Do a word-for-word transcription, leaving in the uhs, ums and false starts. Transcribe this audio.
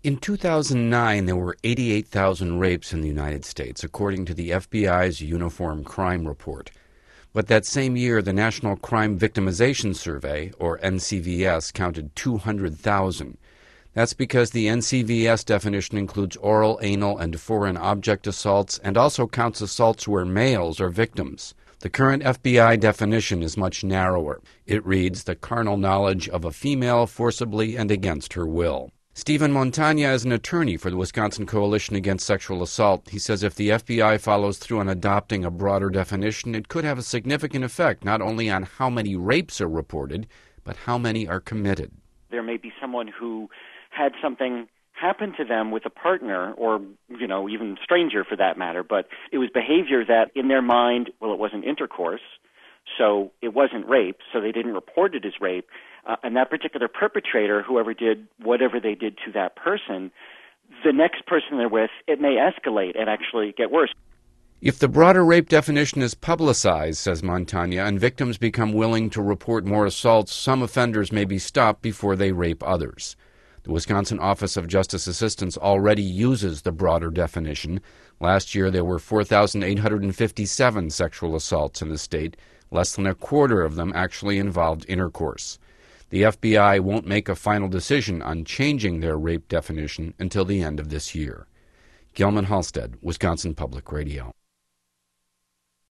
In two thousand nine, there were eighty-eight thousand rapes in the United States, according to the F B I's Uniform Crime Report. But that same year, the National Crime Victimization Survey, or N C V S, counted two hundred thousand. That's because the N C V S definition includes oral, anal, and foreign object assaults, and also counts assaults where males are victims. The current F B I definition is much narrower. It reads, the carnal knowledge of a female forcibly and against her will. Stephen Montagna is an attorney for the Wisconsin Coalition Against Sexual Assault. He says if the F B I follows through on adopting a broader definition, it could have a significant effect not only on how many rapes are reported, but how many are committed. There may be someone who had something happen to them with a partner or, you know, even stranger for that matter, but it was behavior that in their mind, well, it wasn't intercourse, so it wasn't rape, so they didn't report it as rape. Uh, and that particular perpetrator, whoever did whatever they did to that person, the next person they're with, it may escalate and actually get worse. If the broader rape definition is publicized, says Montagna, and victims become willing to report more assaults, some offenders may be stopped before they rape others. The Wisconsin Office of Justice Assistance already uses the broader definition. Last year, there were four thousand eight hundred fifty-seven sexual assaults in the state. Less than a quarter of them actually involved intercourse. The F B I won't make a final decision on changing their rape definition until the end of this year. Gilman Halstead, Wisconsin Public Radio.